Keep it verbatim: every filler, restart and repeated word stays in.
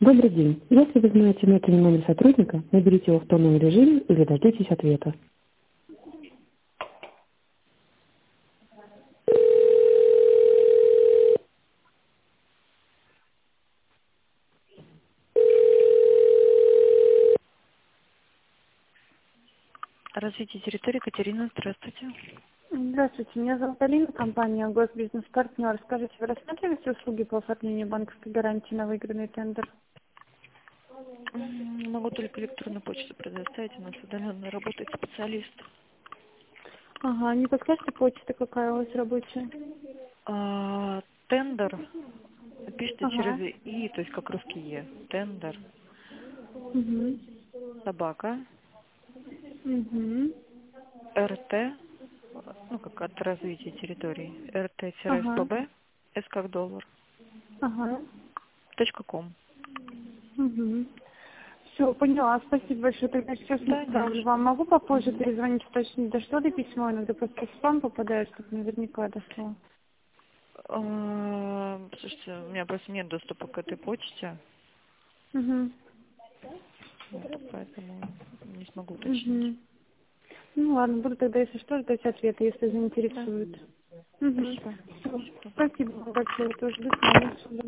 Добрый день. Если вы знаете метрный номер сотрудника, наберите его в тонном режиме или дождитесь ответа. Развитие территории. Катерина, здравствуйте. Здравствуйте, меня зовут Алина, компания Госбизнес-партнер. Скажите, вы рассматриваете услуги по оформлению банковской гарантии на выигранный тендер? М, Могу только электронную почту предоставить, у нас удаленно работает специалист. Ага, не подскажете почта, какая у вас рабочая? А, тендер пишите через Ага. И, то есть как русский Е. Тендер, Угу. собака, Угу. РТ, ну как от развития территории, Ага. РТ-СПБ, С как доллар, Ага. точка ком. Угу. Все, поняла. Спасибо большое. Тогда сейчас не Да, не за отправлю что. вам. Могу попозже Мгм. перезвонить, точно дошло ли письмо, иногда просто в спам попадает, чтобы наверняка дошло. А, Слушайте, у меня просто нет доступа к этой почте, Угу. вот, поэтому не смогу уточнить. Угу. Ну ладно, буду тогда, если что, ждать ответа, если Да, заинтересует. Угу. спасибо. Все. Всего доброго. Спасибо вам большое тоже. До свидания.